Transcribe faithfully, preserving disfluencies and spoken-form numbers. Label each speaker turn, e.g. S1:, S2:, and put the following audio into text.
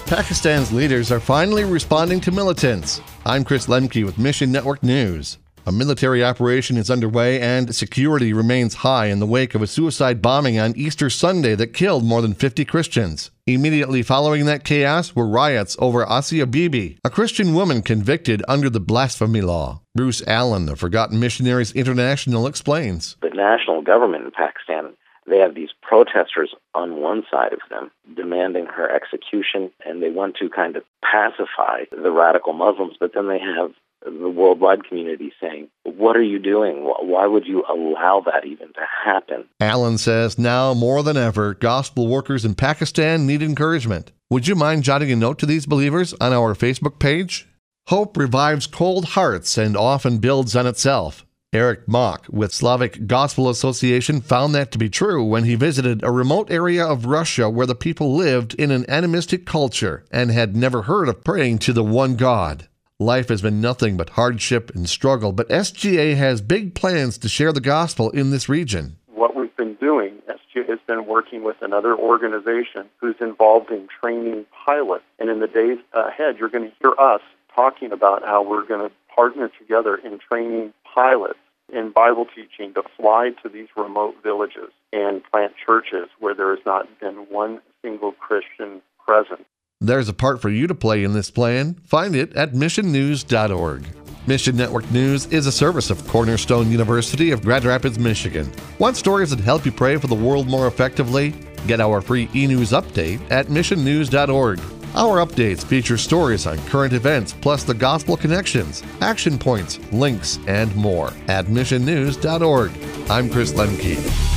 S1: Pakistan's leaders are finally responding to militants. I'm Chris Lemke with Mission Network News. A military operation is underway and security remains high in the wake of a suicide bombing on Easter Sunday that killed more than fifty Christians. Immediately following that chaos were riots over Asia Bibi, a Christian woman convicted under the blasphemy law. Bruce Allen of Forgotten Missionaries International explains.
S2: The national government in Pakistan, they have these protesters on one side of them demanding her execution, and they want to kind of pacify the radical Muslims, but then they have the worldwide community saying, what are you doing? Why would you allow that even to happen?
S1: Allen says now more than ever, gospel workers in Pakistan need encouragement. Would you mind jotting a note to these believers on our Facebook page? Hope revives cold hearts and often builds on itself. Eric Mock with Slavic Gospel Association found that to be true when he visited a remote area of Russia where the people lived in an animistic culture and had never heard of praying to the one God. Life has been nothing but hardship and struggle, but S G A has big plans to share the gospel in this region.
S3: What we've been doing, S G A has been working with another organization who's involved in training pilots. And in the days ahead, you're going to hear us talking about how we're going to partner together in training pilots in Bible teaching to fly to these remote villages and plant churches where there has not been one single Christian present.
S1: There's a part for you to play in this plan. Find it at mission news dot org. Mission Network News is a service of Cornerstone University of Grand Rapids, Michigan. Want stories that help you pray for the world more effectively? Get our free e-news update at mission news dot org. Our updates feature stories on current events, plus the gospel connections, action points, links, and more at mission news dot org. I'm Chris Lemke.